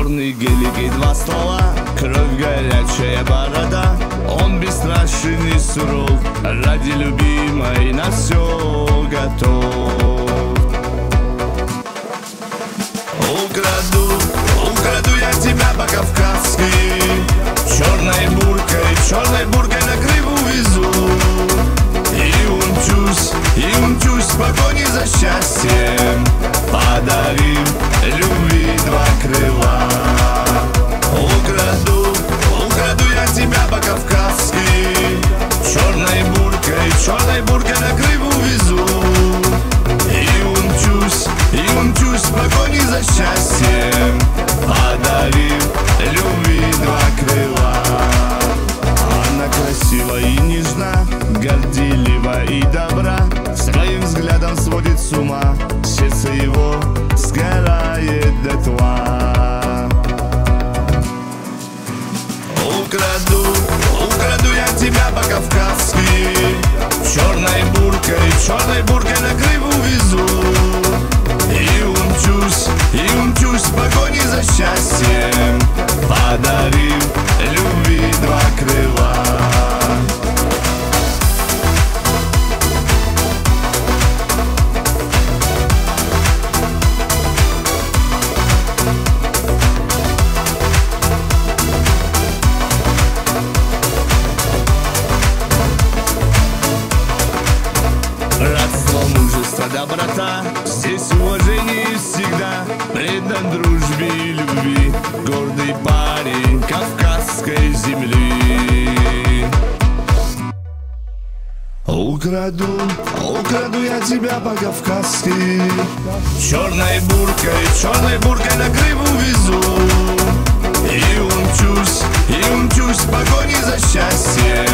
черный гелик и 2 ствола, кровь горячая борода. Он бесстрашен и суров, ради любимой на все готов. Украду я тебя по-кавказски, черной буркой на Крым увезу. И умчусь в погоне за счастьем, подарим любви 2 крыла. Украду я тебя по-кавказски, черной буркой на Крым увезу. И умчусь в погоне за счастьем, подарим любви 2 крыла. Она красива и нежна, горделива и добра, своим взглядом сводит с ума, сердце его сгорает дотла. Украду я тебя по-кавказски, черной буркой на Крым увезу. И умчусь в погоне за счастьем, подарим любви 2 крыла. Братство, мужество, доброта, здесь уважение всегда, предан дружбе и любви, гордый парень кавказской земли. Украду я тебя по-кавказски, черной буркой на Крым увезу. И умчусь в погоне за счастьем,